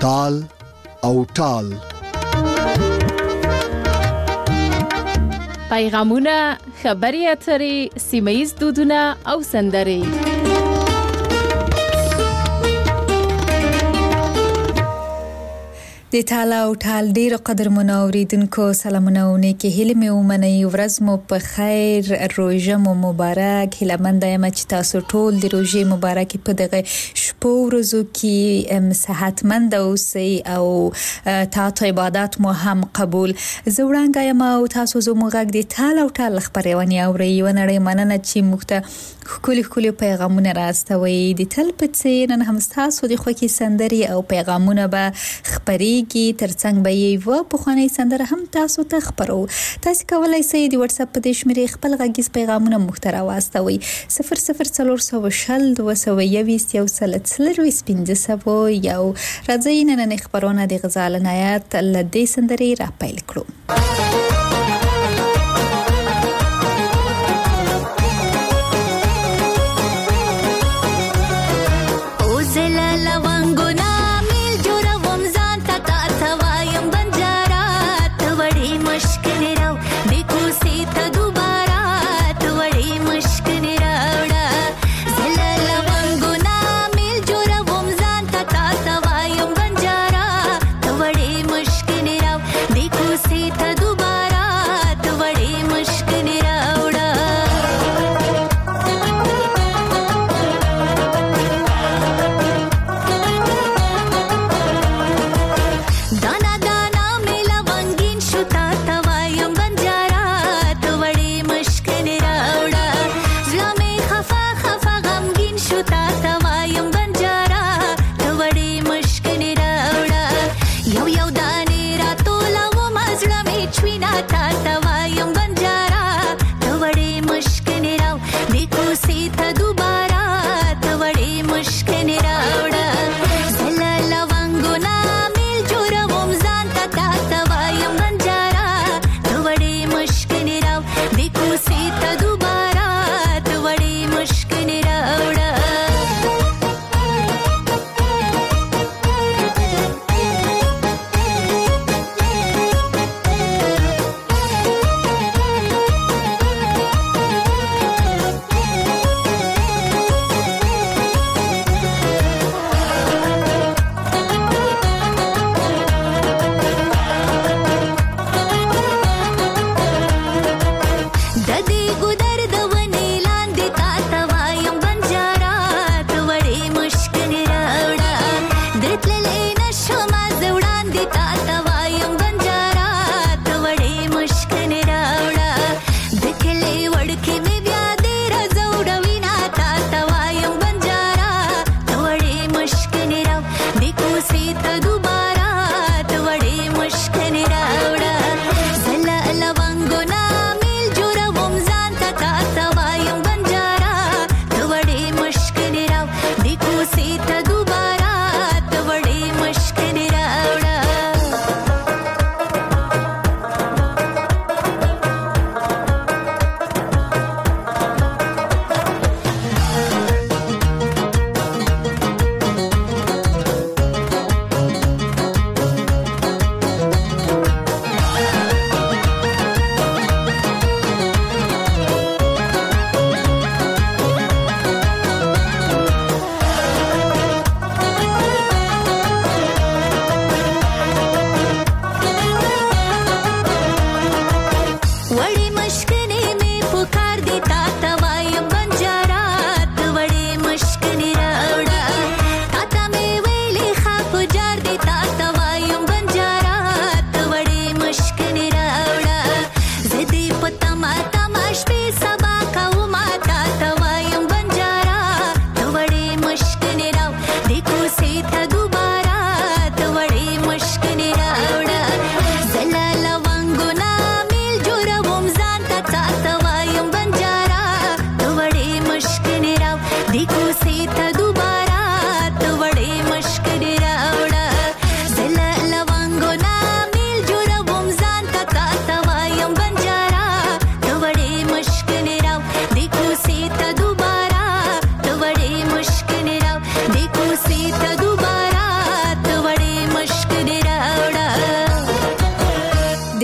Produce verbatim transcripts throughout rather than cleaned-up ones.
تال او ټال. پیغامونه، خبري اترې، سیمه‌ییز دودونه او سندرې. د تال او ټال ډیر قدر منوریدونکو سلامونه او نیکی هیله مې ومنئ. ورځ مو په خیر، روژه مو مبارک. هیله مند یم چې تاسو ټول د روژې مبارک په دغه شپو ورځو کې صحتمند اوسئ او تاسو عبادت مو هم قبول. زه وړاندې یم او تاسو زموږ غږ د تال او ټال خبرونه اورئ. ونړۍ مننه چې موږ ته خولي خولي پیغامونه راستوي. د تل په څیر نن هم تاسو د خوکي سندري او پیغامونه به خبري کی ترڅنګ به یو په خانه سندره هم تاسو ته خبرو. تاسو کولای شئ د واتس اپ په دې شمیرې خپل غږیز پیغامونه محتوا واستوي صفر صفر څلور سوه شل دوه سوه یویشت یو سل څلرویشت پنځه سوه یو. راځئ نن خبرونه د غزال نایت لدې سندري را پیل کړو.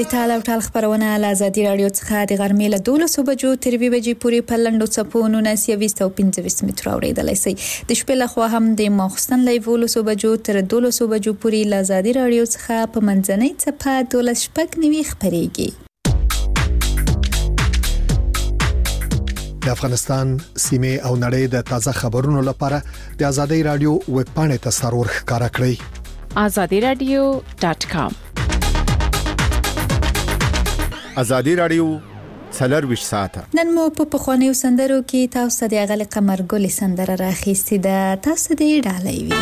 ټال او ټال خبرونه له ازادي رادیو څخه د غرمې له دولسو بجو تر یوې بجې پورې په لنډو څپو نولس او پنځه ویشت متره اورېدلی شئ. د شپې لخوا هم د ماخوستن له یولسو بجو تر دولسو بجو پورې له ازادي رادیو څخه په منځنۍ څپه دولس شپږ نوي خپرېږي. د افغانستان سیمه او نړۍ د تازه خبرونو لپاره د ازادي رادیو ویب پاڼې ته سرور ښکارا کړئ. azadi radio dot com. ازادي رادیو څلور ویشت ساعته. نن مو په پخوانیو سندرو کې تاسو د اغل قمر ګل سندره راخېستې ده. تاسو دې ډالۍ وي.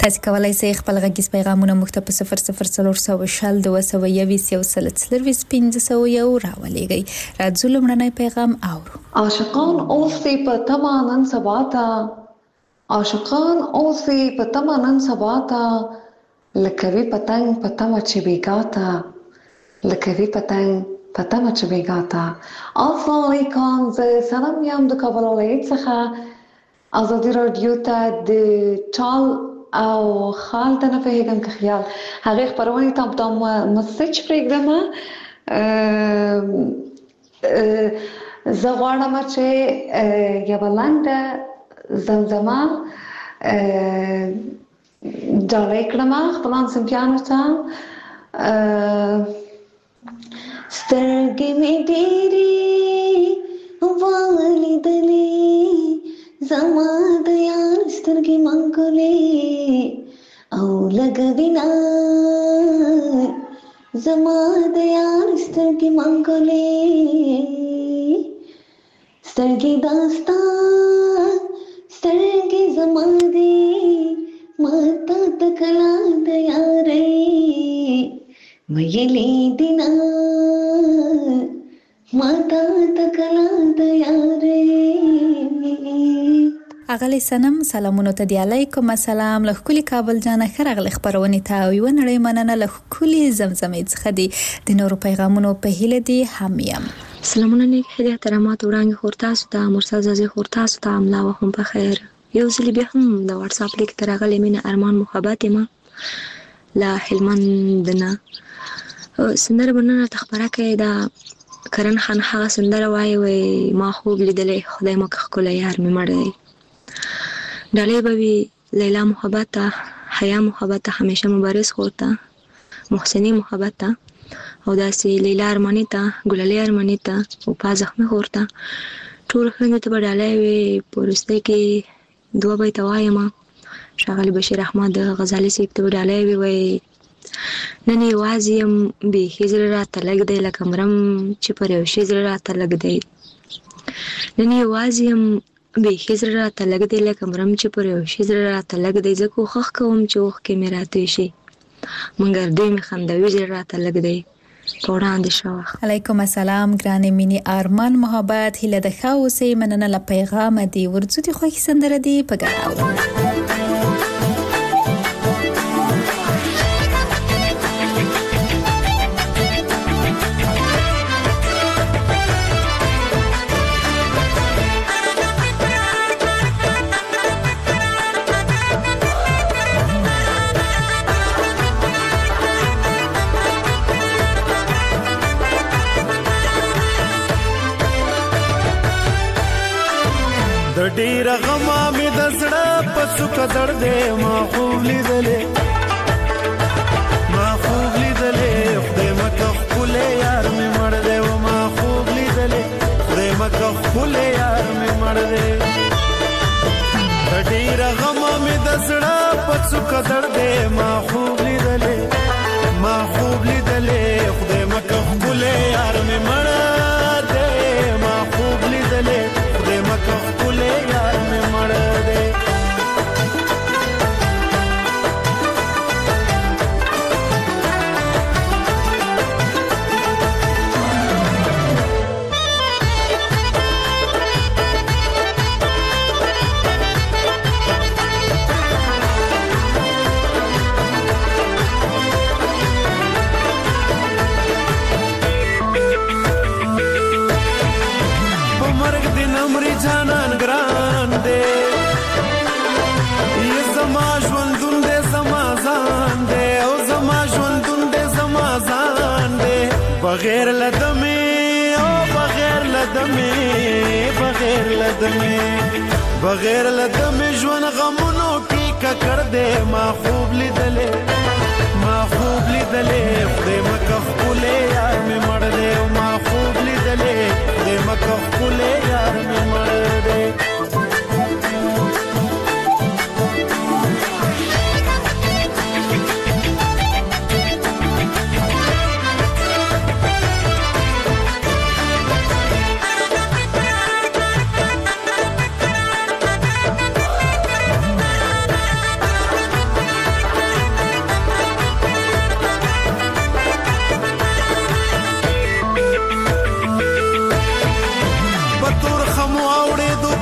تاسو کولای شئ خپل غږیز پیغامونه موږ ته په صفر صفر څلور سوه شل دوه سوه یویس یو سل څلرویس پنځه سوه یو راولېږئ. راځو لومړنی پیغام اورو. عاشقان اوسې په تمه نن سبا ته، عاشقان اوسې په تمه نن سبا ته، لکه وي پتنګ په تمه چې بېګا ته، لکه وي پتنګ په تمه چې بېګا ته. السلام علیکم، زه سلام یم د کابل ولایت څخه ازادي راډیو ته د ټال او خال ته نه پوهېږم که خیال هغې خپرونې ته دا مسج پرېږدم. زه غواړم چې یوه لنډه زمزمه ډالۍ کړم خپلو همصنفیانو ته. سترګې مې ډېرې ولیدلې، زما د یار سترګې منګولې، او لږ وینا زما د یار سترګې منګولې. سترګې داستا سترګې زما دې ماته تکلا د یارې، ویلې دینا ماتا تکلا د یارې. اغلی سنم سلامونو ته دی علیکم السلام له ښکلي کابل جانه ښه راغلې خپرونې ته او یوه نړۍ مننه له ښکلي زمزمې څخه دي. د نورو پیغامونو په هیله دي هم یم. سلامونه نیک هیلې احترامات وړاندې خور تاسو ته مرسل زازي خور تاسو ته املا وهم په خیر. یو ځل بیا هم د واتس اپ لیک ته راغلې مینه ارمان محبت ما لا هلمند نه سندره بننه تخبره کوي دا کرن خان هغه سندره وایي وای ما خوب لیدلې خدای مکه ښکلی یار مې مړ دی. ډالۍ به وي لیلا محبت ته، حیا محبت ته، همیشه مبارز خور ته، محسنی محبت ته، او داسې لیلا ارماني ته، ګلالۍ ارماني ته، او پا زخمي خور ته، ټولو ښځو ته به ډالۍ وي. په وروستۍ کې دوه بیته وایم. ښاغلي بشیر احمد غزالي صاحب ته به ډالۍ وي، وایي نن یوازې یم بیخي زړه راته لږ دی، لکه مرم چې پر یو شي زړه راته لږ دی. نن یوازې یم بیخي زړه راته لږ دی، لکه مرم چې پر یو شي زړه راته لږ دی. زه کوښښ کوم چې اوښکې مې راتوی شي، مګر دوی مې خندوي زړه راته لږ دی. په وړاندې شه وخت. علیکم السلام ګرانې مینې ارمان محبت هیله د ښه اوسئ. مننه له پیغامه دی. ورځو دي خوښې سندره دی په ګډه اورو. د ډیر غما مې د زړه په څوکه دردې ما خوب لیدلې، ما خوب لیدلې خدای مکه ښکلی یار مې مړ دی، و ما خوب لیدلې خدای مکه ښکلی یار مې مړ دی. د ډیر غما مې د زړه په څوکه دردې ما خوب لیدلې، ما خوب لیدلې خدای مکه ښکلی یار مې مړ دی، ما خوب لیدلې خدای مکه ښکلی یار مې مړ دی. جانان ګران دے یہ زما ژوندون دے زما ځان دے او زما ژوندون دے زما ځان دے بغیر لدمه او بغیر لدمه بغیر لدمه بغیر لدمه ژوند غمونو کی ککړ دے ما خوب لیدلې ما خوب لیدلې خدای مکه ښکلی یار مې مړ دی، ما خوب لیدلې خدای مکه ښکلی یار مې مړ دی.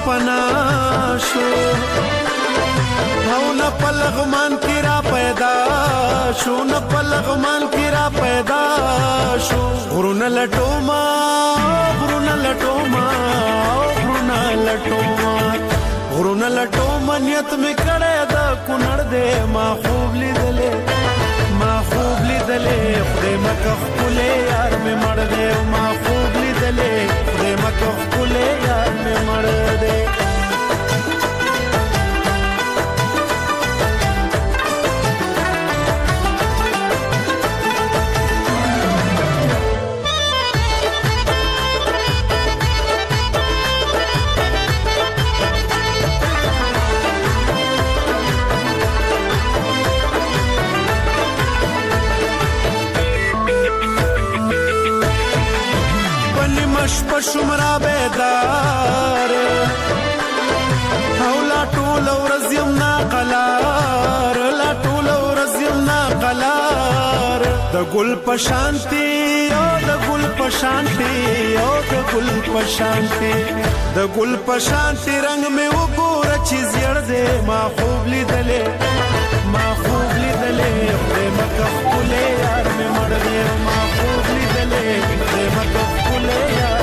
پنا شو او نه پلغمان کی را پیدا شو نه پلغمان کی را پیدا شو غرونه لټوما غرونه لټوما غرونه لټوما غرونه لټوما نیت می کړه دا کونړ دې ما خوب لیدلې ما خوب لیدلې خدای مکه خپلې یار می مړ دې ما خوب لیدلې خدای مکه خپلې یار می مړ دې شمرا بیدار او لا ټول ورځ یم نا قلار لا ټول ورځ یم نا قلار د ګل پشانتی او د ګل پشانتی او د ګل پشانتی د ګل پشانتی رنگ می وګوره چې زیړ دې ما خوب لیدلې ما خوب لیدلې خدای مکه خپلې یار می مړ دې ما خوب لیدلې خدای مکه خپلې یار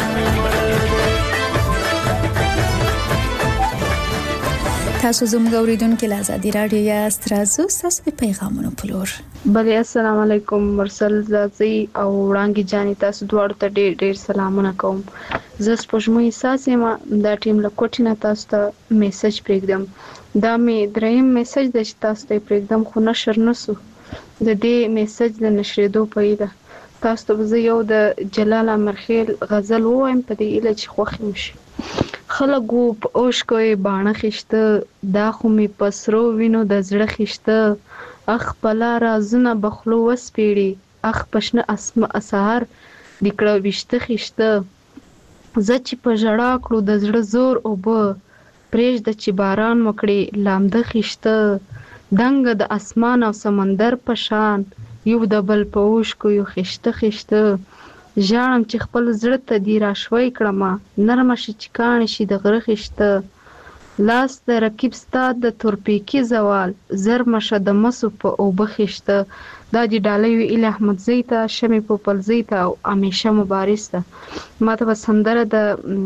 تاسو زموږ اوریدونکو له آزادي رادیو یا سترازو تاسو په پیغامونو پلور بله السلام علیکم مرسل زازي او وړانګي جاني تاسو دواړو ته ډېر ډېر سلامونه کوم زه سپوږمۍ ساسې ما دا ټیم له کوټینه تاسو ته میسج پرېږدم دا مې دریم میسج د تاسو ته پرېږدم خو نشر نسو د دې میسج د نشریدو په اړه تاسو ته زه یو د جلال امرخیل غزل وایم په دې اله چې خوښ مشي خلګو په اوشکوي باڼه خشته دا خو می پسرو وینو د زړه خشته اخ پلا رازونه بخلو وسپیړي اخ پښنه اسمه اسهر دکړه وشته خشته ز چې په جړا کړو د زړه زور او به پرېج د چې باران مکړي لامده خشته دنګ د اسمان او سمندر په شان یو د بل په اوشکو یو خشته خشته ژاړم چې خپل زړه ته دی را شوي کړم نرمه شي چې کاڼې شي د غره خشته لاس د رقیب ستا د تورپیکي زوال زر مشه د مسو په اوبه خشته دا دی ډالۍ وی اله احمد زیتا شمه پوپل زیتا او امیشه مبارز ته ماته وسندره د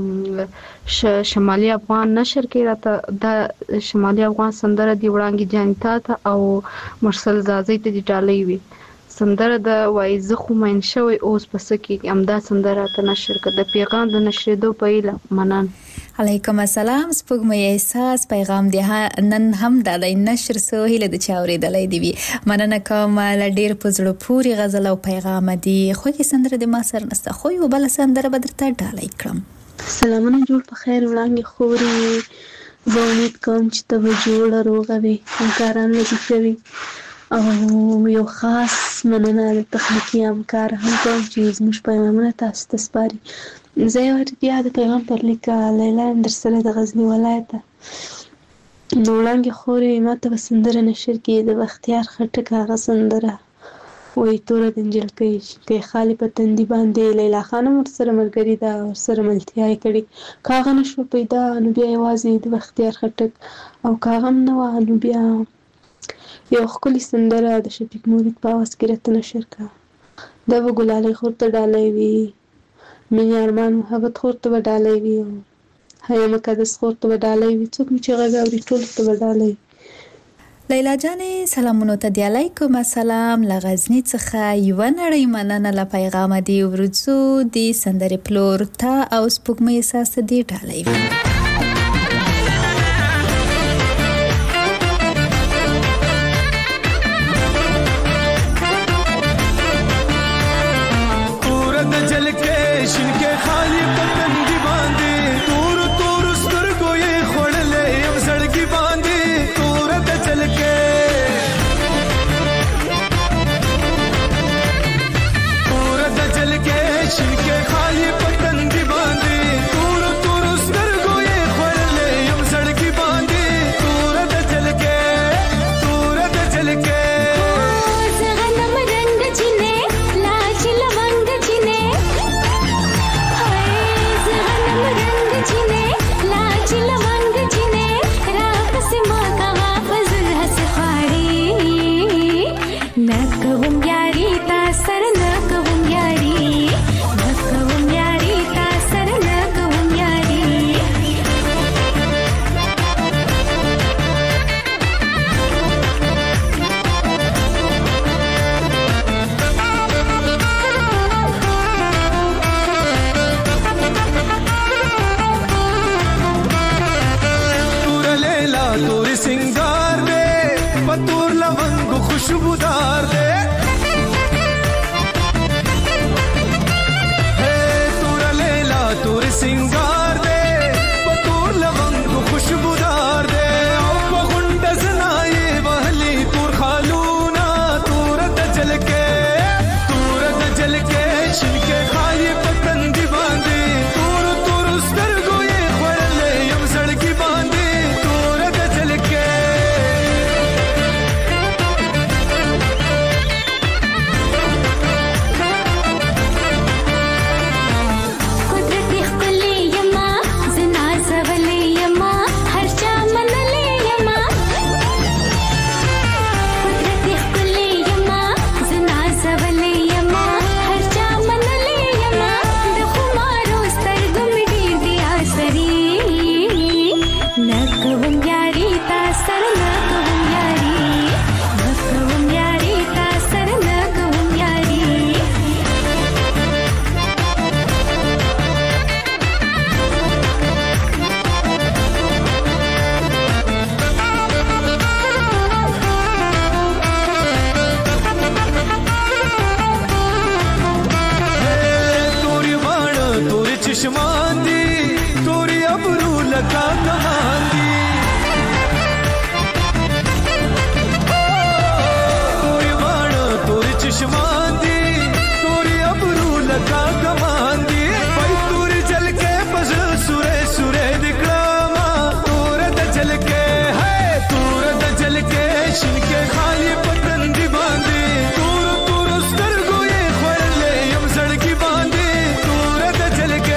شمالي افغان نشر کې راته د شمالي افغان سندره دی وړانګي جانتا ته او مرسل زازي ته دی ډالۍ وی سندره د وایزه خو مین شوی اوس پس کې امدا سندره ته نشر کړه د پیغام د نشریدو په اله منن علیکم السلام سپوږمۍ احساس پیغام دی نن هم د نشر سو هله د چاوري دلای دی مننه کوم ل ډیر پزړو پوری غزل او پیغام دی خو کې سندره د ما سر نسته خو یو بل سندره بدرته ډالای کړم سلامونه جوړ په خیر وړاندې خوري زه امید کوم چې ته به جوړه روغه وي همکاران وځي او یو خاص مننه د تخنیکی همکار هم کوم چې زموږ پیغامونه تاسو ته سپاري زه یو بیا د پیغام پر لیکه لیلا اندرسله د غزنی ولایت نو وړاندې خوري ماته به سندره نشر کې د بختیار خټک هغه سندره وای توره د نجلکۍ کې خالی په تندي باندې لیلا خانم ورسره ملګري ده ورسره ملتیا یې کړې کاغه نشو پیدا نو بیا یوازې د بختیار خټک او کاغه نه وه نو بیا یو ښکلې سندره د شفیق مرید په اواز کې راته نشر کړه دا به ګلالۍ خور ته ډالۍ وي مینې ارمان محبت خور ته به ډالۍ وي حیا مقدس خور ته به ډالۍ وي څوک مې چې غږ اوري ټولو ته به ډالۍ لیلا جانې سلامونو ته دی علیکم السلام له غزني څخه یوه نړۍ مننه له پیغامه دی ورځو د سندرې پلور ته او سپوږمۍ احساس ته دی ډالۍ وي شنکه خالی پتن دی باندې تور تور سترګو खुशबूदार दे तोरा लेला तोर सिंगार दे तोर लवंग खुशबूदार दे गुंड जनाए वहली तोर खालूना तोर दजल के तोर दजल के छिनके खाली पतन दी बांधे तोर तोर स्तर गोए खड़ले यम सड़की बांधे तोर दजल के चश्मांदी तोरी अबरू लगा कमांदी तोरी वाण तोरी चश्मांदी तोरी अबरू लगा कमांदी भाई तोरी जल के बस सुरे सुरे दिखलामा तोर दजल के है तोर दजल के शिनके खाली पतन दी बांधी तोर तोर स्तर गोए खड़ले यम सड़की बांधी तोर दजल के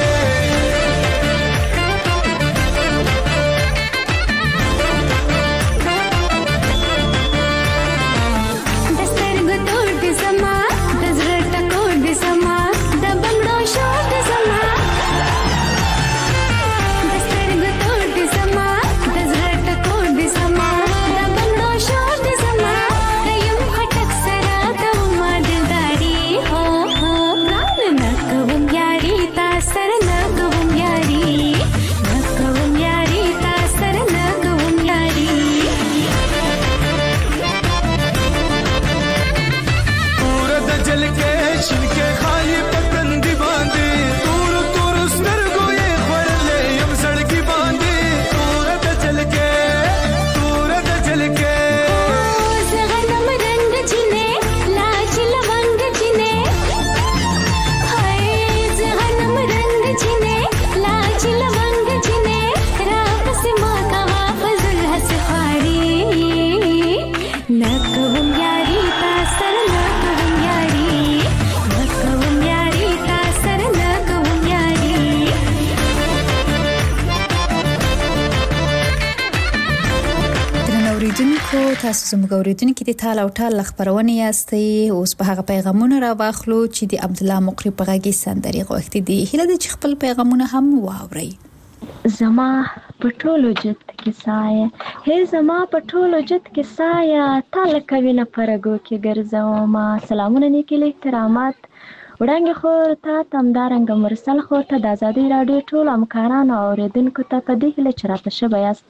تاسو زموږ اوریدونکو د تال او ټال خبرونه یاستئ اوس په هغه پیغامونه را واخلو چې د عبد الله مقری په غږی سندري غوښتي دي هله د خپل پیغامونه هم واوري زما پټولو جت کې سایه هي زما پټولو جت کې سایه تال کوي نه پرګو کې ګرځاو ما سلامونه نیکي له احترامات وړاندې خور ته تمدارنګ مرسل خور ته د ازادي رادیو ټول همکارانو اوریدونکو ته په دې هله چرته شبياست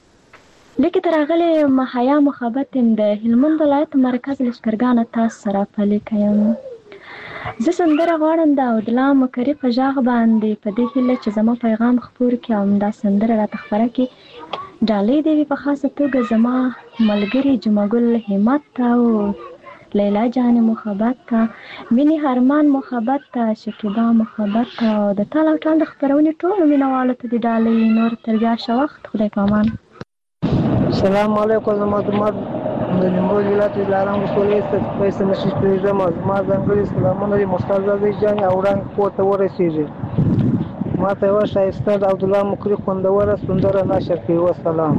لیکه ترغله محیا محبت د هلمند ولایت مرکز لشکرګان تاسو سره پلي کوم زه سندره غواړم د عبدالله مقری په ژغ باندې په دې هله چې زما پیغام خبر کوم دا سندره را تخبره کی ډالۍ دی په خاصه توګه زما ملګری جمعګل همت او لیلا جان محبت مینی هرمان محبت شکیبا محبت او د تاله ټال خبرونه ټول مینوالو ته د ډالۍ نور تربیا شو وخت خدای پامان السلام علیکم زما د مر د نیمروز ولایت لارام ولسوالۍ څخه پیسې نشي پیژم ما څنګه سلامونه دي مستعد جان اوران کوته ورسیږي ما ته وشای استاد عبد الله مقری خوندوره سندره نشر کوي والسلام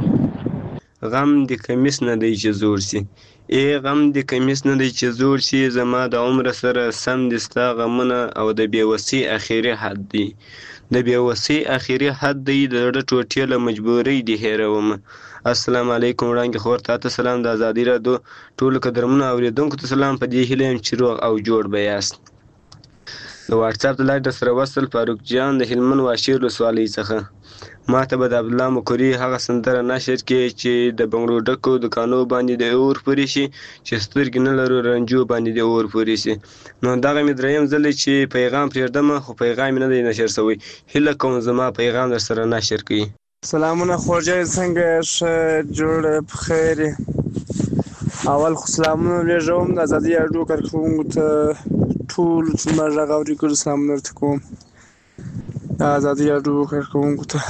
غم د کمیس نه دی چې زور سي ای غم د کمیس نه دی چې زور سي زما د عمر سره سم دستا غمونه او د بیوسی اخیری حد دی د بیوسی اخیری حد دی د ټوټې له مجبورۍ دی هیروم السلام علیکم وړاندې خور ته سلام د ازادي رادیو ټول قدرمنو اوریدونکو ته سلام په دې هیله چې روغ او جوړ بیاست د واتس اپ د لارې در سره وصل فاروق جان د هلمند واشیر ولسوالۍ څخه. ما ته به د عبدالله مکري هغه سندره نشر کړي چې د بنګړو ډکو دکانو باندې د اور پورې شي چې سترګې نه لرو رنجو باندې د اور پورې شي. نو دغه مې دریم ځل چې پیغام پرېږدم خو پیغام مې نه دی نشر شوی. هیله کوم زما پیغام در سره نشر کړي. سلامونه خورجی، څنګه ښه جوړ په خیر یې؟ اول خو سلامونه لېږم د ازادي راډیو کارکوونکو ته ټولو چې زما غږ اوري ټولو سلامونه درته کوم د ازادي راډیو کارکوونکو ته.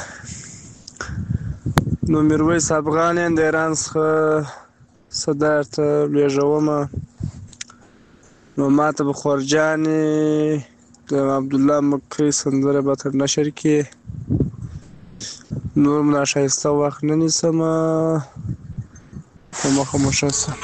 نو میرویس افغان یم د ایران څخه څه درته لېږومه. نو ما ته به خورجانې د عبدالله مکري سندره به تر نشر کړې. نور م ناښایسته وخت نه نیسمه، په مخه مو ښه شه.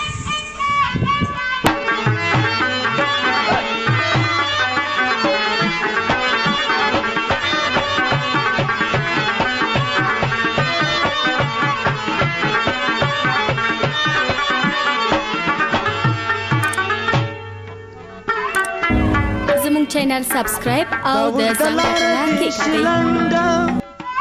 چینل سبسکرایب او د زنګ کلیک کړئ.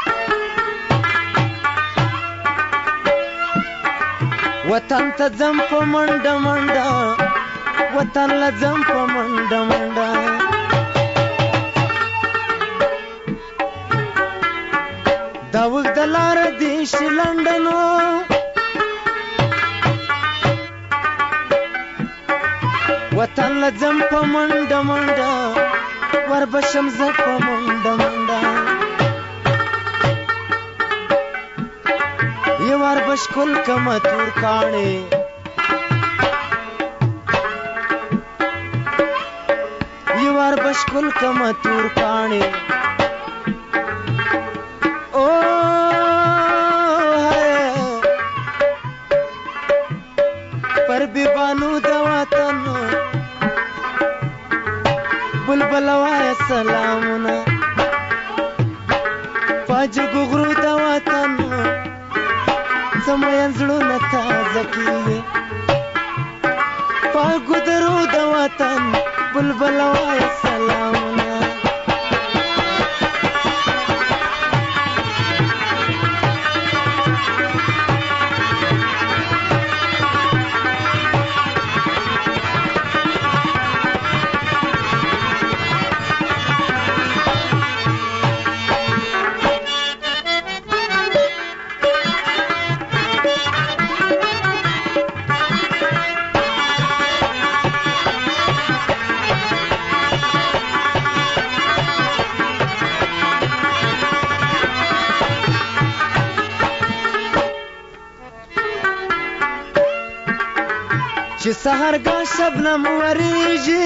وطن ته ځم په منډه منډه، وطن له ځم په منډه منډه، دا اوږده لاره دې شي لنډه نو وطن له ځم په منډه منډه، وربشم زه په منډه منډه، یې وربش کل کمه تور کاڼې، یې وربش کل کمه تور کاڼې. او پر بیبانو د وطن بلبل وایه سلامونه، پاجګو غرو د وطن زموین زړونه تازه کیږي، پاګو درو د وطن بلبل وایه سلامونه. چې سهرګاه شبنم وریږي،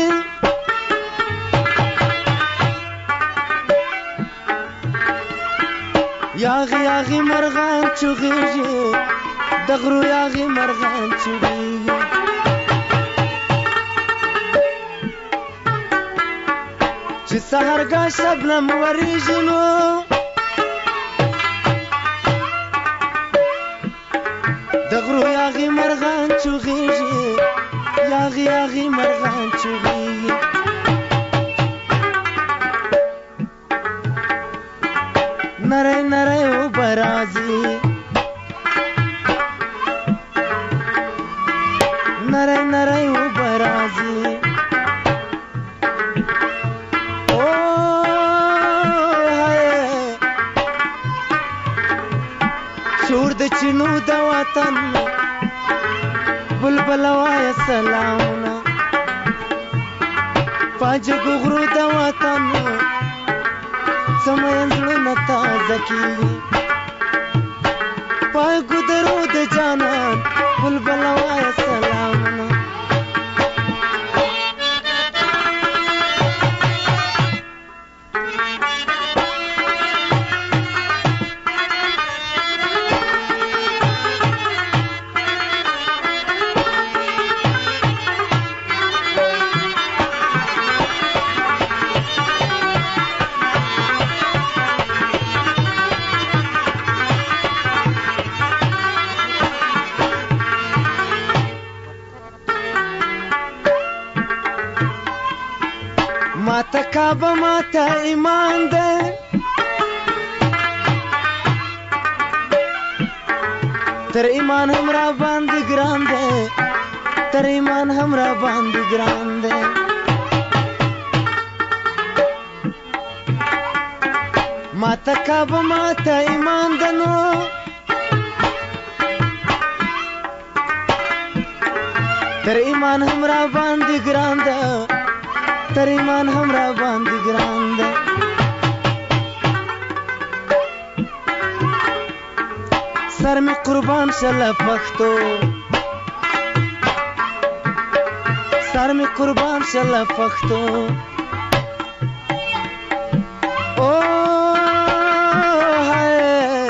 یاغي یاغي مرغان چغېږي، د غرو یاغي مرغان چغېږي، چې سهرګاه شبنم وریږي نو د غرو یاغي مرغان چغېږي، یاغي یاغي مرغان چغېږي. نری نری اوبه راځي، نری نری اوبه راځي، او شور د چینو د وطن بلبل وایه سلامونه، پاجګو غرو د وطن زموین زړونه تازه کیږي، پاګو درو د جانان بلبل وایه سلامونه. ماته کعبه ماته ایمان ده تر ایمان هم را باندې ګران ده تر ایمان هم را باندې ګران ده ماته کعبه ماته ایمان ده نو تر ایمان هم را باندې ګران ده تر ایمان هم را باندې ګران ده سر می قربان شله پښتو سر می قربان شله پښتو او هاي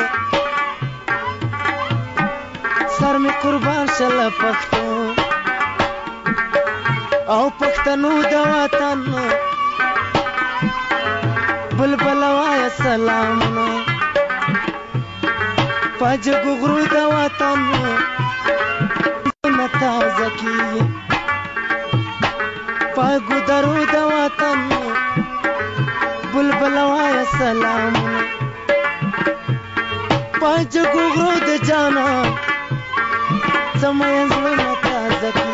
سر می قربان شله پښتو او پښتنو د وطن بلبل وای سلامونه پاجګو غرو د وطن نتا زکی پاګو درو د وطن بلبل وای سلامونه پاجګو غرو د جانا سمې زړه نتا زکی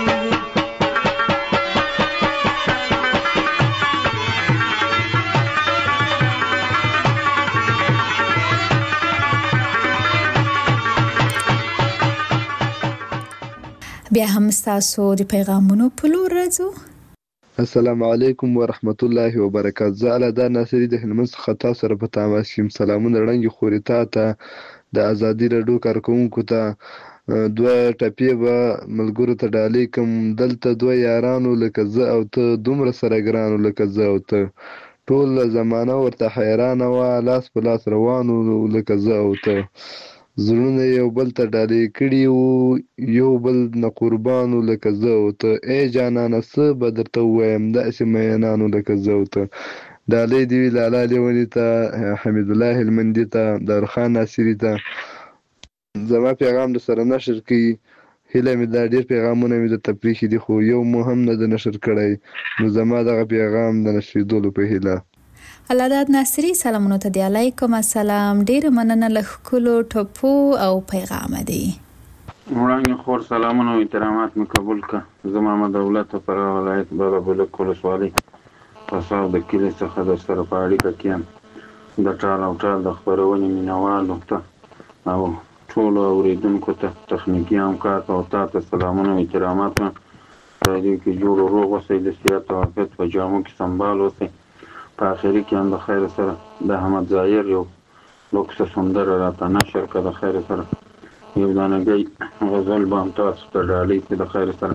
بیا هم تاسو د پیغامونو په لور راځو. السلام علیکم ورحمت الله وبرکاته. زه الادا ناصری د هلمند څخه تاسو سره په تماس یم. سلامونه وړاندې خوري تا ته د ازادي راډیو کارکونکو ته دوه ټپې به ملګرو ته ډالۍ کوم. دلته دوه یارانو لکه زه او ته دومره سره ګرانو لکه زه او ته ټول زمانه ورته حیرانه وه لاس په لاس روانو لکه زه او ته زړونه یو بل ته ډالۍ کړي وو یو بل نه قربانو لکه زه او ته ای جانانه څه به درته ووایم داسې مینانو لکه زه او ته ډالۍ دې وي لالا لیوني ته حمید الله هلمندي ته دارخان ناصري ته زما پیغام د سره نشر کړي. هیله مې دا ډېر پیغامونه مې درته پرېښي دي خو یو مو هم نه د نشر کړی نو زما دغه پیغام د نشریدلو په هیله. الاداد ناصری سلامونه ته دی. علیکم السلام. ډیر مننه له ښکلو ټپو او پیغام دی. وړاندې خور سلامونه او احترامات مې قبول کړه. زه محمد دولت فراه ولایت بلبلک ولسوالۍ پساو د کلي څخه در سره په اړیکه کې یم. د ټال او ټال د خپرونې مینوالو ته او ټولو اورېدونکو ته تخنیکي همکار ته او تا ته سلامونه او احترامات مې راډیو کې جوړ او روغ اوسئ د صحت او عافیت په جامو کې سنبال اوسئ. په آخري کې هم د خیر سره د احمد ظاهر یو لوکسه سندره راته نشر کړه. د خیر سره یو دانګۍ غزل به هم تاسو ته ډالۍ کړي د خیر سره.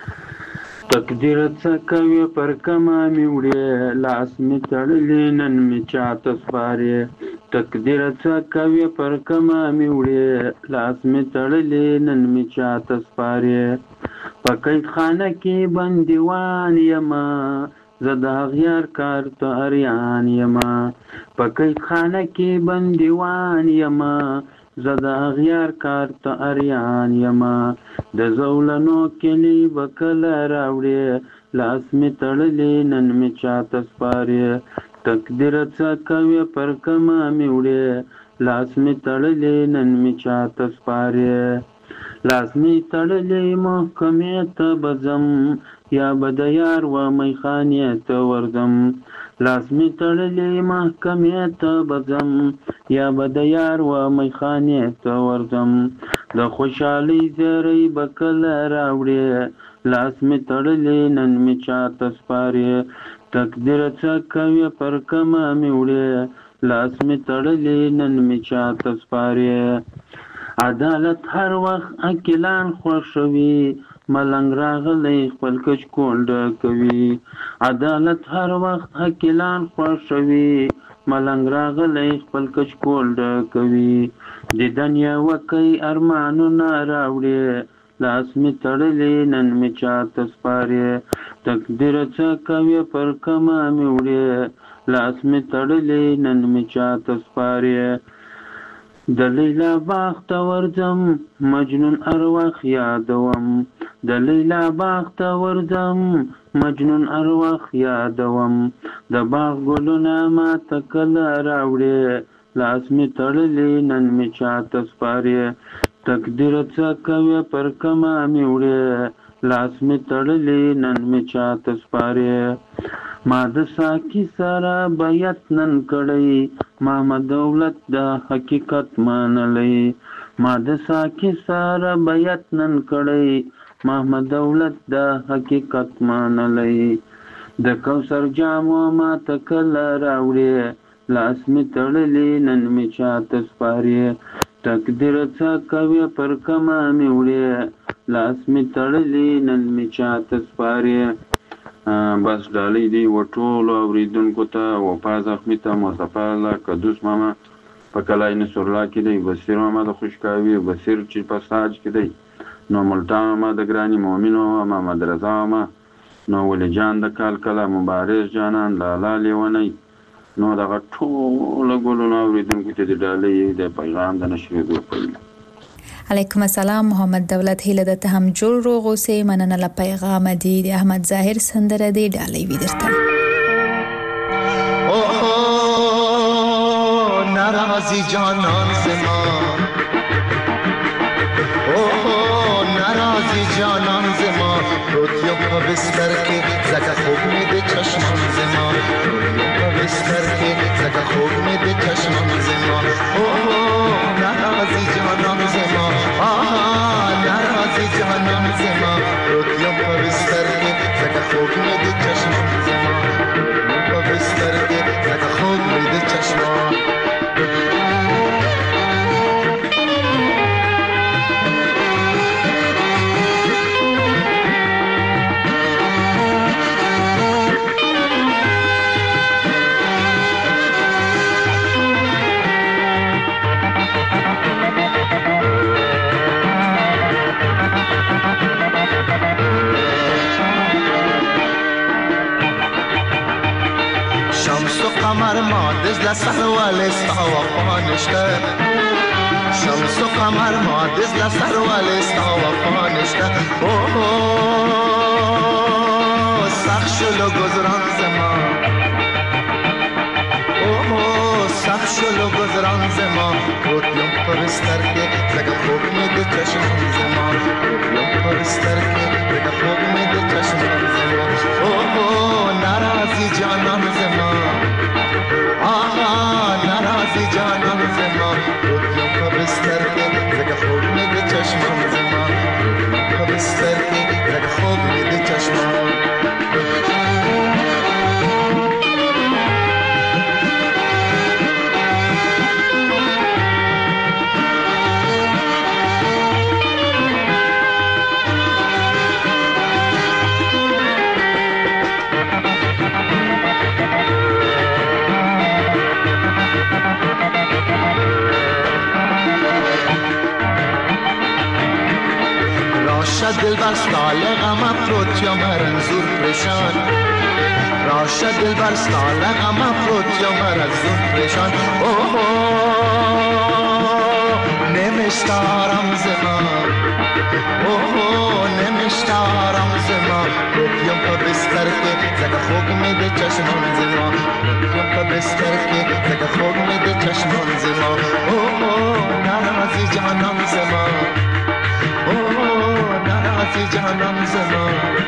تقدیر څه کوي پر کمه مې وړې لاس مې تړلی نن مې چاته سپارې. تقدیر څه کوي پر کمه مې وړې لاس مې تړلی نن مې چاته سپارې. په قید خانه کې بندیوان یمه زه د اغیار کار ته اریان یمه. په قید خانه کې بندیوان یمه زه د اغیار کار ته اریان یمه. د زولنو کلی به کله راوړې لاس مې تړلی نن مې چاته سپارې. تقدیر څه کوي پر کمه مې وړې لاس مې تړلی نن مې چاته سپارې. لاس مې تړلی محکمې ته به ځم یا به د یار و میخانې ته ورځم. لاس مې تړلی محکمې ته به ځم یا به د یار و میخانې ته ورځم. د خوشحالۍ زیری به کله راوړې لاس مې تړلی نن مې چاته سپارې. تقدیر څه کوي پر کمه مې وړې لاس مې تړلی نن مې چاته سپارې. عدالت هر وخت عاقلان خوښوي ملنګ راغلی خپل کچ کونډه کوي. عدالت هر وخت عاقلان خوښوي ملنګ راغلی خپل کچ کونډه کوي. د دنیا وکی ارمانونه راوړې لاس مې تړلی نن مې چاته سپارې. تقدیر څه کوي پر کمه مې وړې لاس مې تړلی نن مې چاته سپارې. د لیلا باغ ته ورځم مجنون ارواح یادوم د لیلا باغ ته ورځم مجنون ارواح یادوم د باغ ګلونه ماته کله راوړې لاس مې تړلی نن مې چاته سپارې تقدیر څه کوې پر کمه مې وړې لاس مې تړلی نن مې چاته سپارې ما د ساقي سره بیعت نن کړی ما ما دولت د حقیقت منلی ما د ساقي سره بیعت نن کړی ما ما دولت د حقیقت منلی د کوثر جامو ماته کله راوړې لاس می تړلی نن می چاته سپارې تقدیر څه کوي پر کمه می وړې لاس می تړلی نن می چاته سپارې بس ډالۍ دی و ټولو اورېدونکو ته وفا زخمي ته مصطفی الله قدوس ماما په کلای نصرالله کې دی بصیر ماما د خوشکاوي بصیر چې په ساج کې دی نو ملتان ماما د ګراني مؤمنو محمد رضا ماما نو ولی جان د کال کله مبارز جانان لالا لیونی نو دغه ټول ګلونه اوریدونکو ته د ډالۍ د پیغام د نشریدو په علیکم السلام محمد دولت هیله د ته هم جوړ روغ اوسې مننه له پیغام دی د احمد ظاهر سندره دی ډالۍ وی درته اوه ناراضی جانان زما اوه ناراضی جانان زما روتیو په بستر کې زکه خوب می د چشمان زما روتیو په بستر کې زکه خوب می د چشمان زما اوه ناراضی جانان زما آها ناراضی جانان زما روتیو په بستر کې زکه خوب می د چشمان زما روتیو په بستر کې زکه خوب می د چشمان قمر ما دز لسر ولی ستا وفا نشته شمس و قمر ما دز لسر ولی ستا وفا نشته اوه سخت شلو گذران زما اوه سخت شلو گذران زما روتیم پر بستر که زگه خوب می ده چشمان زما روتیم پر بستر که زگه خوب می ده چشمان زما اوه ناراضی جانان زما آها ناراضی جانان زما روتیم په بستر کې زګه خوب مې د چشمان زما روتیم په بستر کې زګه خوب مې د چشمان دل بر سال غم افروت یا مرنزور پریشان راشه دل بر سال غم افروت یا مرنزور پریشان اوه نمیشتارم زما اوه نمیشتارم زما روتیم په بستر کې زکه خوب می د چشمان زما روتیم په بستر کې زکه خوب می د چشمان زما اوه ناراضی جانان زما اوه ناراضی جانان زما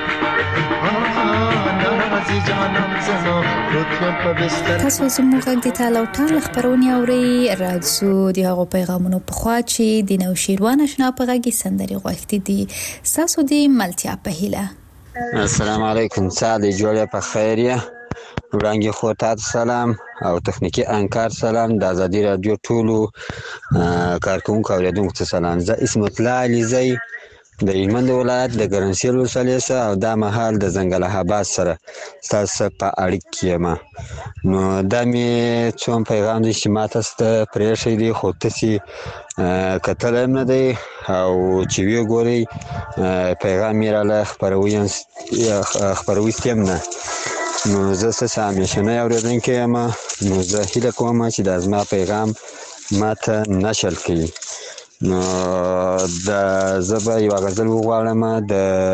ناراضی جانان زما روتیم په بستر. تاسو زموږ غږ د تعالی او تعالی خبرونه اوري راځو د هغو پیغامونو په خوا چې د نو شیروان آشنا په غږی سندري غوښتي دي تاسو د ملتیا په هیله. السلام علیکم ساده جوړه په خیریه وړاندې خو تاسو سلام او تخنیکی انکار سلام د ازادي رادیو ټولو کارکونکو اوریدونکو ته سلام. زه اسمت الله علیزی د هلمند ولایت د ګرنسیل ولسوالۍ او د مهال د زنګل آباد سره تاسو په اړیکه یم. نو دا می څوم پیغام دي چې ماته ست پرېښی دی خو تاسو کتل نه دی او چې وی ګوري پیغام یې را ل خبروي خبروي ستیم نه. نو زه څه همیشنه اوریدونکو یم. نو زه هیله کوم چې د ازما پیغام ماته نشل کړي. نو د زه به یوه غزل وغواړم د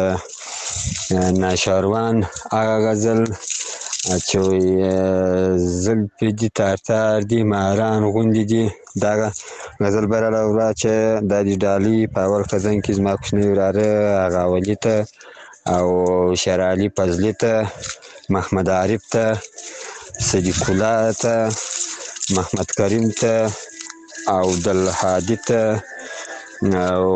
ناشاروان هغه غزل چې وایي زلفې دي تار تار دي ماران غوندې دي. دا غزل به راله وړه چې دا د ډالۍ په اول خزان کې زما کوچنی وراره هغه ولي ته او شېرعلي فضلي ته، محمد عارف ته، صدیق الله ته، محمد کریم ته او عبدالهادي ته او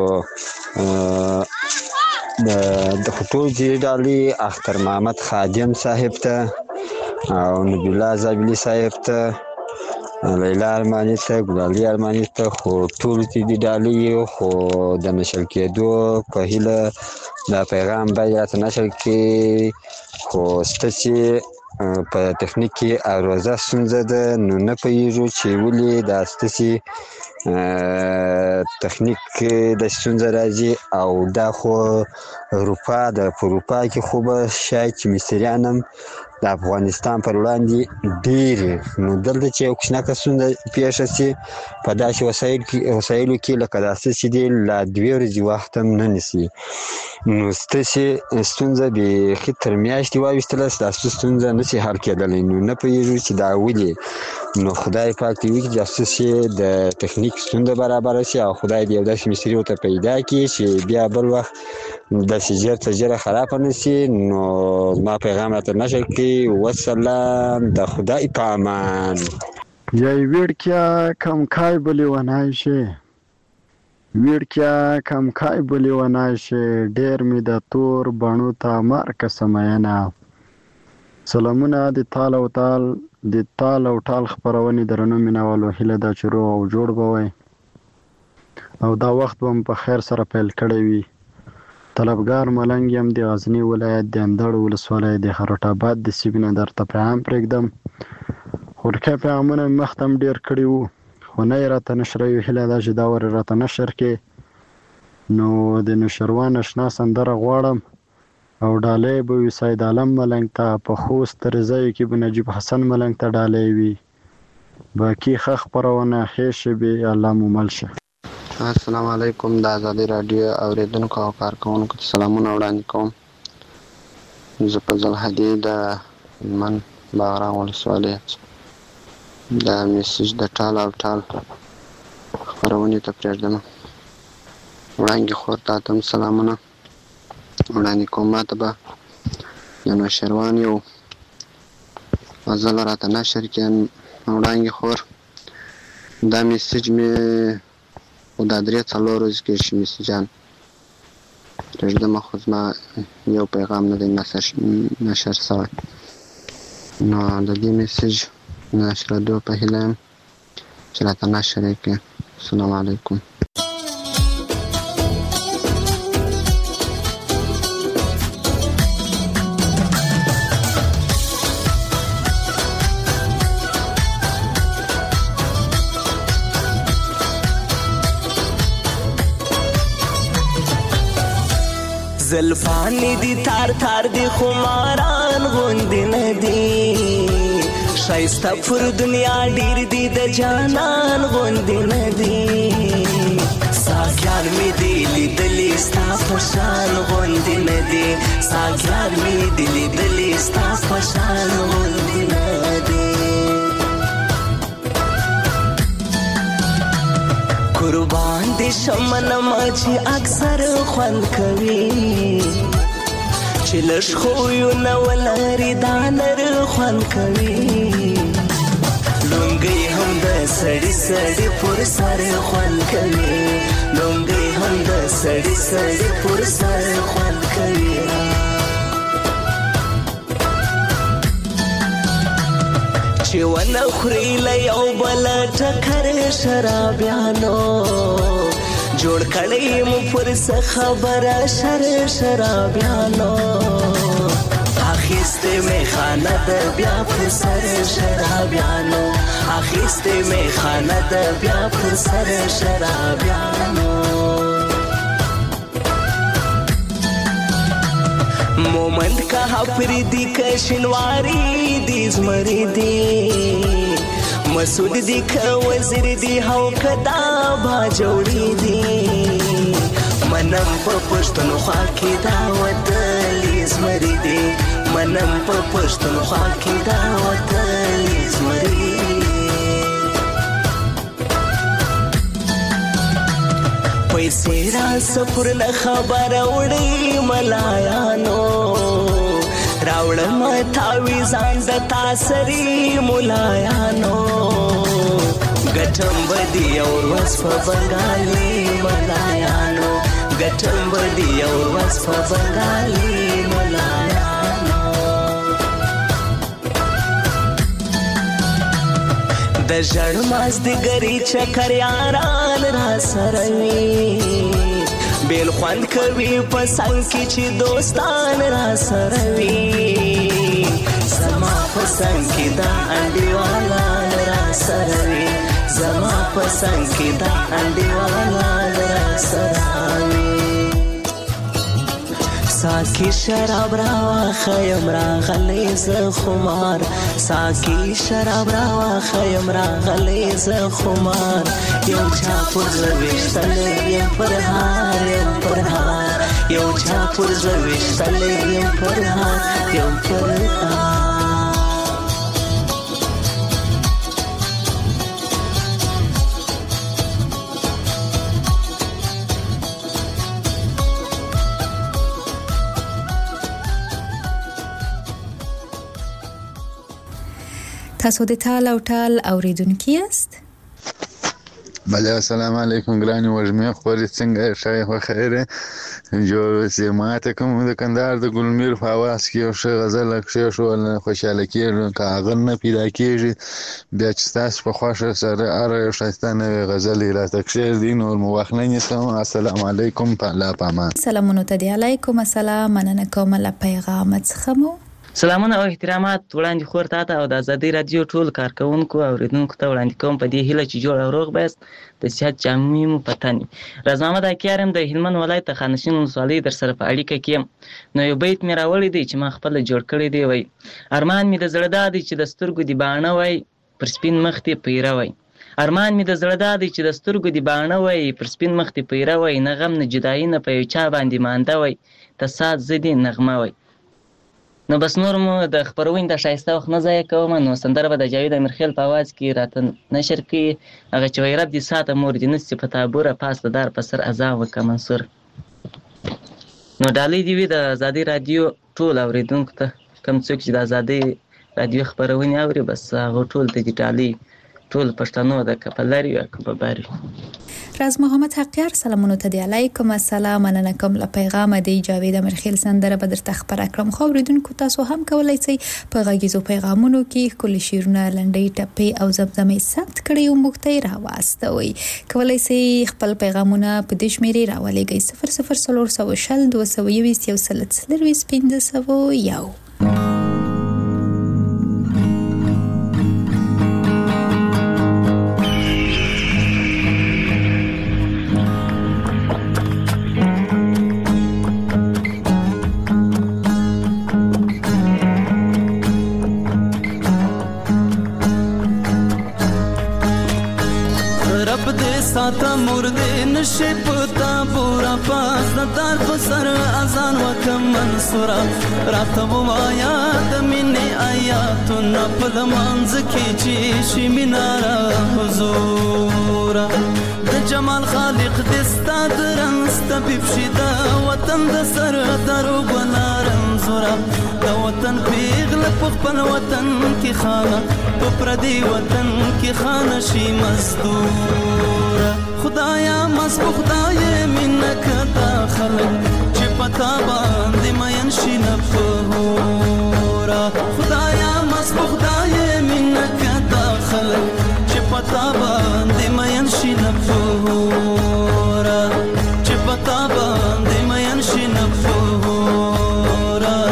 د ټول دې ډالۍ اختر محمد خادم صاحب ته او نبی الله زابلي صاحب ته، لیلا ارماني ته، ګلالي ارماني ته، خو ټول دې ډالۍ خو د نشر کېدو په هیله دا پیغام باید راته نشر کړي، خو ستاسې په تخنیک کې عرضه ستونزه ده، نو نه پوهېږو چې ولې دا ستاسې تخنیک د ستونزه راځي او دا خو اروپا ده، په اروپا کې خو به شاید چې مصریان هم د افغانستان پر وړاندې ډېر، نو دلته چې یو کوچنکه ستونزه پېښه شي په داسې وسایلو کې لکه دا ستاسې دي لا دوې ورځې وخت هم نه نیسي، نو ستاسې ستونزه بیخي تر میاشتې واویستله، ستاسو ستونزه نشي حل کېدلی، نو نه پوهېږو چې دا ولې. نو خدای پاک دې وکړي چې ستاسې د تخنیک ستونزه برابره شي او خدای دې یو داسې مصري ورته پیدا کړي چې بیا بل وخت داسې ژر تر ژره خرابه نه شي. نو زما پیغام راته نشر کړي. وسلام، د خدای په امان. یای ویړکیا کم کای بلی ونای شي، ویړکیا کم کای بلی ونای شي، ډېر مې د تور بڼو ته مارکه سمیانه. سلامونه د تال او تال د تال او ټال خپرونې درنو مینوالو، هیله ده چې روغ او جوړ به وئ او دا وخت به مو په خیر سره پیل کړی وي. طلبګار ملنګ یم د غزني ولایت د اندړ ولسوالۍ د خروټ آباد د سیمې نه درته پیغام پرېږدم. خورکه پیغامونه مې مخته هم ډېر کړي وو خو نه یې راته نشروي، هیله ده چې دا ور یې راته نشر کړې. نو د نوشروان اشنا سندره غواړم او ډالۍ به وي سید عالم ملنګ ته، په خوست ترزیو کې به نجیب حسن ملنګ ته ډالۍ وي. باقي ښه خپرونه ښې شبې الله مو مل شه. السلام علیکم. د ازادي راډیو اوریدونکو او کارکوونکو ته سلامونه وړاندې کوم. زه فضل هدي د هلمند باغران ولسوالۍ د میسج د ټال او ټال خپرونې ته پرېږدم. وړانګې خور ته هم سلامونه وړاندې کوم. ما ته به د نوشروان یو غزل راته نشر کړي وړانګې خور. دا میسج مې خو دا درې څلور ورځې کېږي چې میسجان پرېږدمه، خو زما یو پیغام نه دی نشر شوی. نو د دې میسج نشرېدو په هیله یم چې راته نشر یې کړي. السلام علیکم. زلفانی دی تار تار دی خماران غوندی ندی، شایسته پر دنیا ډیر دی د جانان غوندی ندی، ساګیان می دی لیدلی ستا پشان غوندی ندی، ساګیان می دی لیدلی ستا پشان غوندی ندی. قربان دی شمن مچی اکثر خوند کوي، چې لږ خویونه ولري دا نر خوند کوي، لونګۍ هم د سړي سړي پر سر خوند کوي، لونګۍ هم د سړي سړي پر سر خوند کوي. چې ونه خوري له یو بل ټکر شرابیانو، جوړ کړی مو پر څه خبره شر شرابیانو، اخیستې مې خانه د بیا پر سر شرابیانو، اخیستې مې خانه د بیا پر سر شرابیانو. مومند کا پردی کشنواری دی زمری دی، مسعود دی که وزیر دی هو کدا با جوړی دی منم په پښتونخوا کې دا وطن زمری دی منم په پښتونخوا کې دا وطن زمری پیسې را سفر نه خبر وړي ملایانو راوړم تاویزان د تاسری ملایانو ګټم بدی او وس په بنگالي ملایانو ګټم بدی او وس په بنگالي ملایانو د ژړ ماز د ګری چکر یاران را سره وي بیل خوند کوي په څنګ کې چې دوستان را سره وي زما په څنګ کې دا انډیوالا را سره وي زما په څنګ کې دا انډیوالا را سره وي ساکی شراب راوا خیم راغلی ز خمار ساکی شراب راوا خیم راغلی ز خمار یو چا پر زویشتل یم پر هار یم پر هار یو چا پر زویشتل یم پر هار یم پر هار تاسو د ټال او ټال اوریدونکو یاست بله السلام علیکم ګرانی وژمه خوري څنګه شای خو خیره جو سماعت کوم د کندهار د ګلمیر په आवाज کې یو څه غزل کې شو خوشاله کېږي کاغذ نه پیدا کېږي بیا چې تاسو په خوښه سره اره شایستانه غزل را تکشیر دین او موخنه نسم السلام علیکم په لا پامان سلامونه ته دی علیکم السلام مننه کوم له پیغام څخه مو سلامونه او احترامات وړاندې خور ته او د آزادۍ رادیو ټول کارکونکو او اوریدونکو ته وړاندې کوم په دې هیله چې جوړ او روغ بست د صحت جامع مو پتاني راز محمد اکیارم د هلمند ولایت خانشین ولسوالۍ در سره په اړیکه کې نو یو بیت مې راوړی دی چې ما خپل جوړ کړی دی وای ارمان مې د زړه دادی چې د سترګو دی باڼه وای پر سپین مخ ته پیره وای ارمان مې د زړه دادی چې د سترګو دی باڼه وای پر سپین مخ ته پیره وای نه غم نه جدایي نه په چا باندې مانده وای تصاد زدي نغمه وای نو بس نور مو د خبرونې د شایسته وخت نه ځای کوم نو سندره به د جاوید امیرخیل په आवाज کې راته نشر کې هغه چې وای رب دې ساته مور دې نس په تابوره پاس دار په سر اذان وک منصور نو ډالۍ دی وی د آزادۍ رادیو ټول اوریدونکو ته کوم څوک چې د آزادۍ رادیو خبرونه اوري بس هغه ټول د ډالۍ ټول پښتنو د کپلری او کباباری راز محمد حقیار سلامونه ته دی علیکم السلام مننه کوم له پیغام دی جاوید امیرخیل سندره به درته خبر کړم خو اوریدونکو تاسو هم کولای شئ په غږیزو پیغامونو کې کلی شیرونه لنډۍ ټپې او زمزمې ثبت کړئ او موږ ته راواستوي کولای شئ خپل پیغامونه په دې شمیرې راولېږئ صفر صفر صفر شل دوه سوه یو یو سل څلوېښت پنځه سوه یو ساته مرده نشي پتا پورا پاس دار پسر اذان وکم منصورا راته وایا د مینې آیاتونه په لمانځ کې چې شي مینارا حضور د جمال خالق د ستاد رنست بفشدا وطن د سر درو بنارن زورا د وطن پیغله په خپل وطن کې خانه په پردي وطن کې خانه شي مزدور خدایا مسبو خدای منک داخل چې پتا باندې مین شي نفورا خدایا مسبو خدای منک داخل چې پتا باندې مین شي نفورا چې پتا باندې مین شي نفورا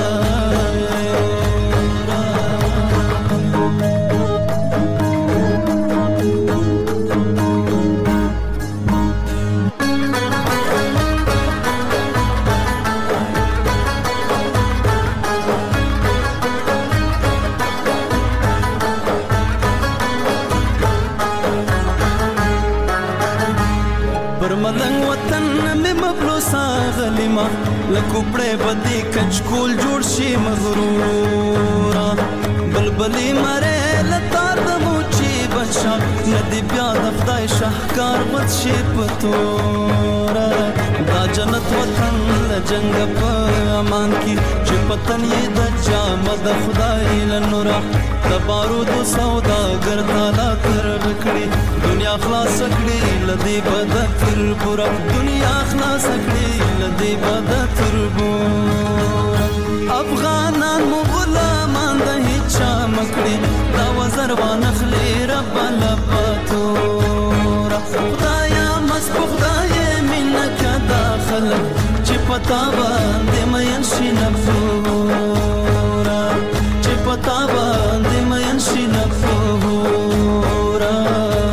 پر ملنګ وطن مې مبلوسا غلیما لکوپړې بدی کچکول جوړ شي مغرورا بلبلی مره لتار د موچی بچا ندی بیا د خدای شاهکار بد شي پتورا دا جنت وطن لجنګ په امان کی چې پتن یې د جامد خدای لنورا د بارود سودا ګرځالا تر کړی دنیا خلاص کړی لدی بد تر پورا دنیا خلاص کړی لدی بد تر پورا افغانان مو غلامان د هیچا مکړي دا وزر وانخلی رب لباتورا خدایا مست خدای منک داخل چې پتا باندې مین شي نفورا چې پتا باندې مین شي نفورا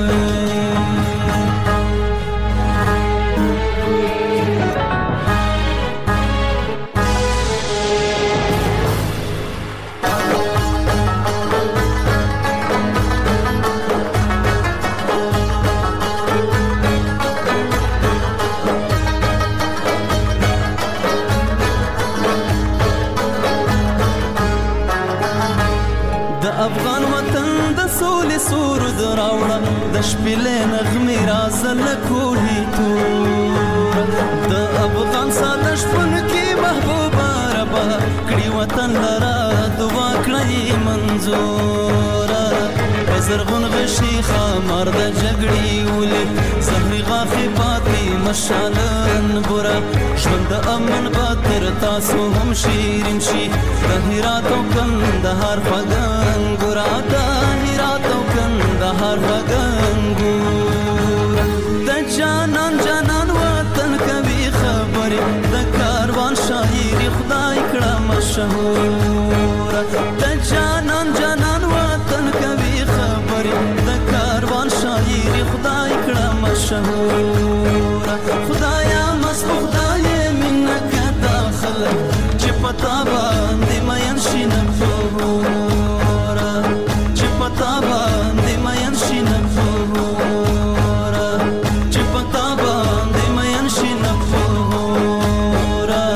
افغان وطن د سولې سرود راوړه د شپېلې نغمې رازل کوهي تور د افغان ساده شپون کې محبوبه ربا کړي وطن لرا دعا کړی منظوره زرغون غشي خمر د جګړې ولې زهري غاخي پاتې مشالن بورا ژوند امن باتر تاسو هم شیرین شي د هرات او کندهار فغان ګورا د هرات او کندهار فغان ګورا د جانان جانان وطن کوي خبرې د کاروان شاعري خدای کړه مشهور د جانان جانان وطن کوي د کاروان شاعري خدای کړه مشهور خدایا مست خدای منک داخل چې پتا باندې مین شي نفورا چې پتا باندې مین شي نفورا چې پتا باندې مین شي نفورا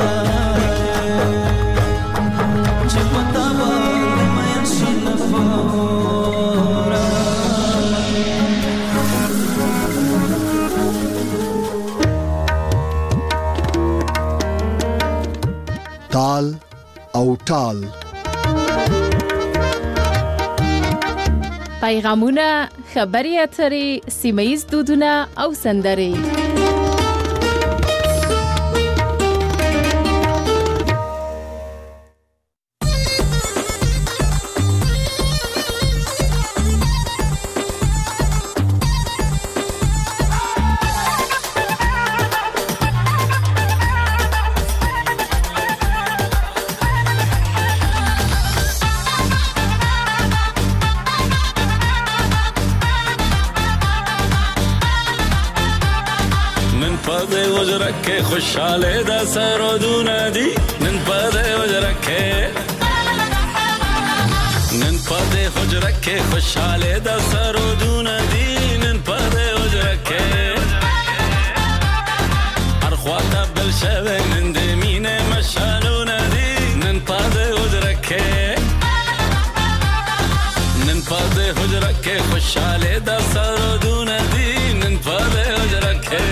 چې پتا باندې مین شي نفورا تال او ټال پیغامونه خبري اترې سیمه‌ییز دودونه او سندرې خوشاله د سرودونه دي نن په دې وجره کې نن په دې وجره کې خوشاله د سرودونه دي نن په دې وجره کې هر خواته بل شوه نن دې مینه مشالونه دي نن په دې وجره کې نن په دې وجره کې خوشاله د سرودونه دي نن په دې وجره کې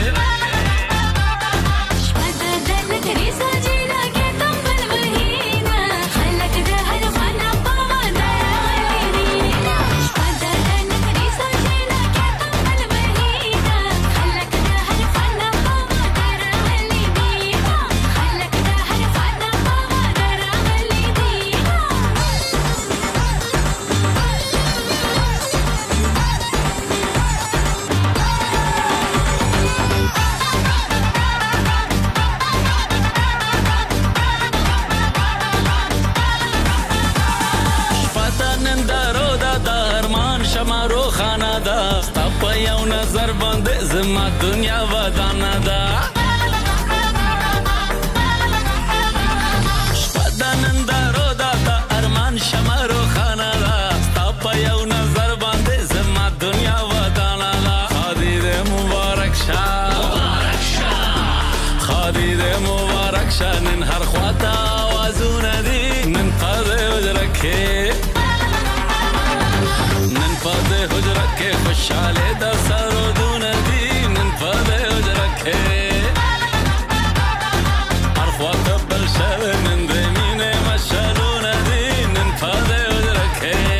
زما دنیا ودانه ده شپه د نندارو ده د ارمان شمه روښانه ده ستا په یو نظر باندې زما دنیا ودانه ده ښادي دې مبارک شه شان هر خواته آوازونه دي نن پاده حجره کې نن پاده حجره کې خوشاله د سرودونه دي نن پاده حجره کې هر خواته بل شان نن د مینې مشالونه دي نن پاده حجره کې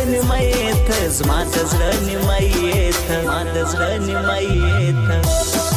زما د زړه نیمایې ته